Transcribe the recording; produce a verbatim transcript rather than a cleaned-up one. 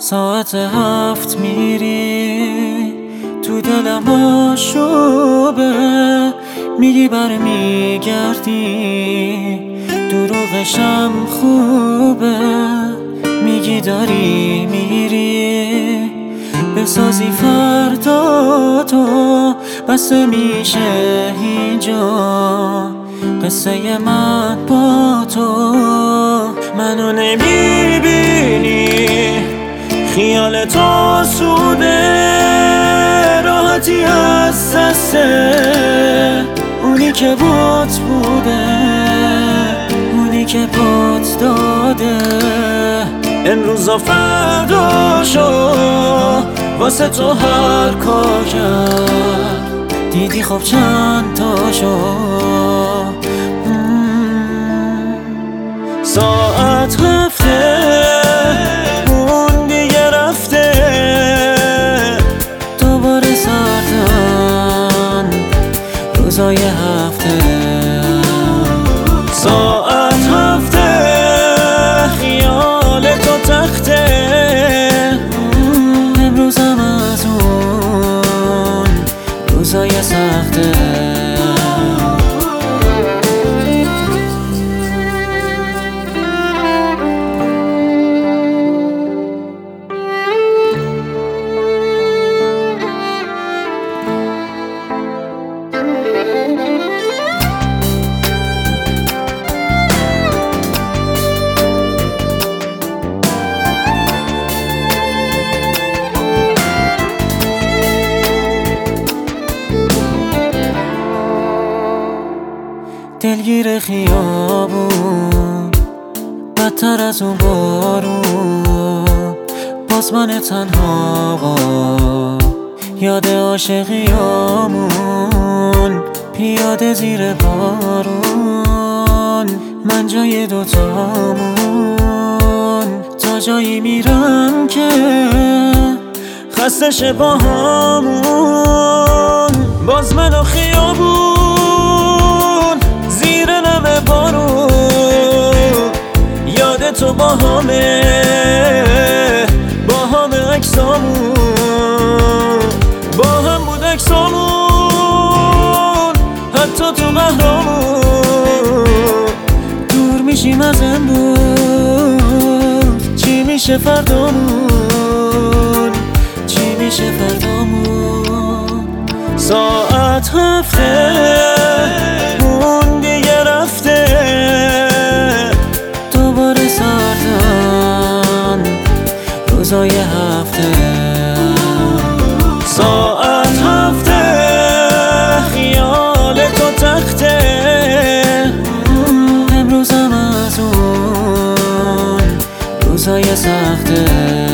ساعت هفت میری تو دلم آشوبه، میگی برمیگردی دروغشم خوبه، میگی داری میری بسازی فردا تو، بسه میشه اینجا قصه من با تو. منو نمیبینی خیال تو سوده، راحتی از دسته اونی که بات بوده، اونی که بات داده. امروز و فردا شو واسه تو هر کار کرد، دیدی خب چند تا شو. ساعت هفته اون دیگه رفته، دوباره سردن روزای هفته. ساعت هفته خیال تو تخته، امروزم از اون روزای سخته. دلگیر خیابون بدتر از اون بارون، باز من تنها یاد عاشقیامون، پیاده زیر بارون من جای دوتامون. تا جایی میرم که خسته شه باهامون، باز من و خیابون زیر نم بارون. یاد تو با همه با همه عکسامون، با هم بود عکسامون حتی تو قهرامون. دور میشیم از امروز، چی میشه فردامون، چی میشه فردامون. ساعت هفته اون دیگه رفته، دوباره سردن روزای هفته. ساعت هفته خیال تو تخته، امروزم از اون روزای سخته.